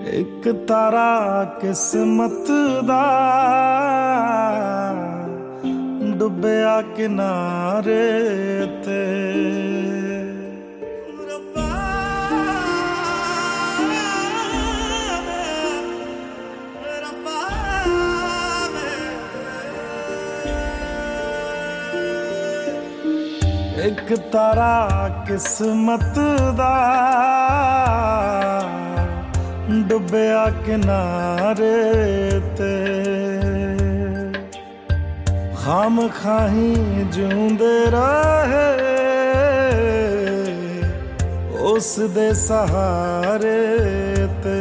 एक तारा किस्मत दा डुबया किनारे ते एक तारा किस्मत दा डुबया किनारे ते खाम खाही जूंदे रहे उस दे सहारे ते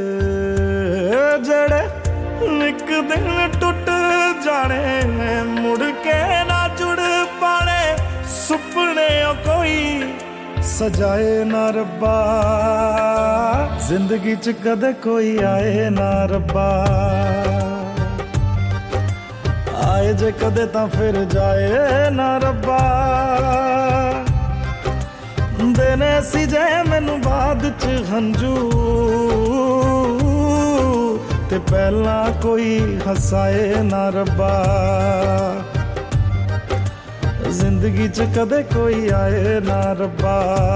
जड़े एक दिन टुट जाने मुड़ के ना जुड़ पाने सुपने कोई सजाए ना रब्बा जिंदगी च कदे कोई आए ना रब्बा आए जे कदे तां फिर जाए ना रब्बा देने सी जे मैनू बाद च हंजू ते पहला कोई हसाए ना रब्बा जिंदगी च कदे कोई आए ना रब्बा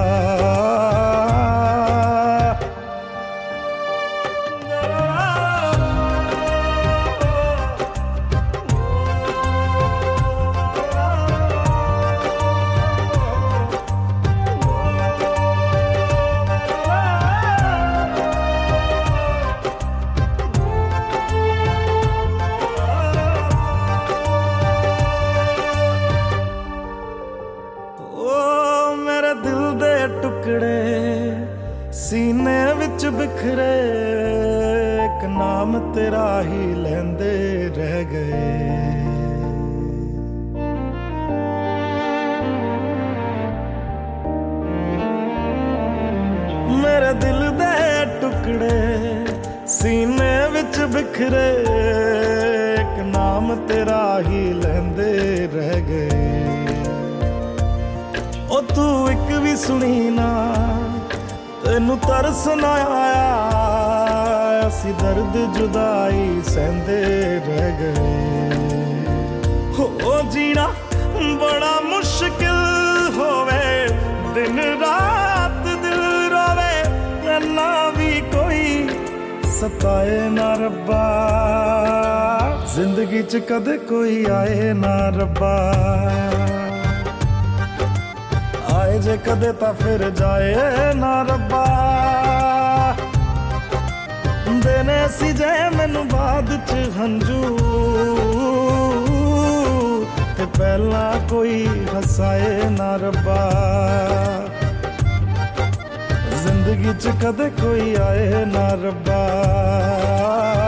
टुकड़े सीने विच बिखरे एक नाम तेरा ही लेंदे रह गए मेरे दिल दे टुकड़े सीने विच बिखरे एक नाम तेरा ही लेंदे रह गए ओ तू एक भी सुनी ना तेनू तरस ना आया असी दर्द जुदाई सहंदे रह गए हो जीना बड़ा मुश्किल होवे दिन रात दिल रोवे ना भी कोई सताए ना रब्बा जिंदगी च कदे कोई आए ना रब्बा आए जे कदे ता फिर जाए ना रब्बा देने सी जे मैनू बाद च हंजू ते पहला कोई हसाए ना रब्बा जिंदगी च कदे कोई आए ना रब्बा